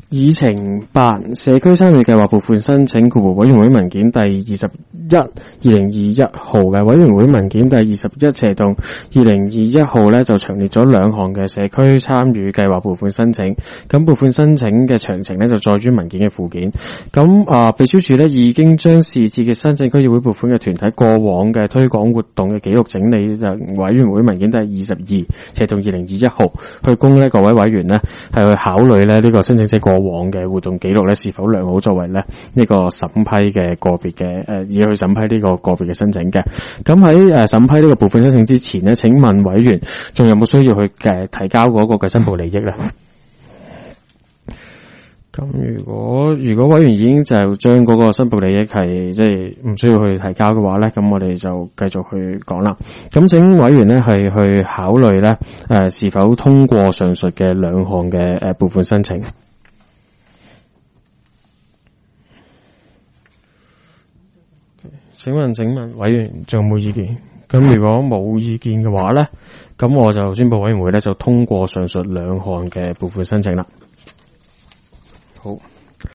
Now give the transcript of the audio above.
議程8社區參與計劃撥款申請括弧委員會文件第21/2021號嘅委員會文件第21/2021號咧，就詳列咗兩項嘅社區參與計劃撥款申請。咁撥款申請嘅詳情咧就載於文件嘅附件。咁秘書處咧已經將是次嘅申請區議會撥款嘅團體過往嘅推廣活動嘅記錄整理就委員會文件第22/2021號，去供呢各位委員呢係去考慮咧呢個申請者過往嘅活動記錄咧是否良好，作為咧呢個審批嘅個別嘅而去審批呢個個別嘅申請嘅。咁喺審批呢個部分申請之前呢，請問委員仲有冇需要去提交嗰個嘅申報利益咧？咁如果委員已經就將嗰個申報利益係即係唔需要去提交嘅話咧，咁我哋就繼續去講啦。咁請委員咧係去考慮咧是否通過上述嘅兩項嘅撥款申請。請問委員仲有冇意見？咁如果冇意見嘅話咧，咁我就宣布委員會咧就通過上述兩項嘅撥款申請啦。好。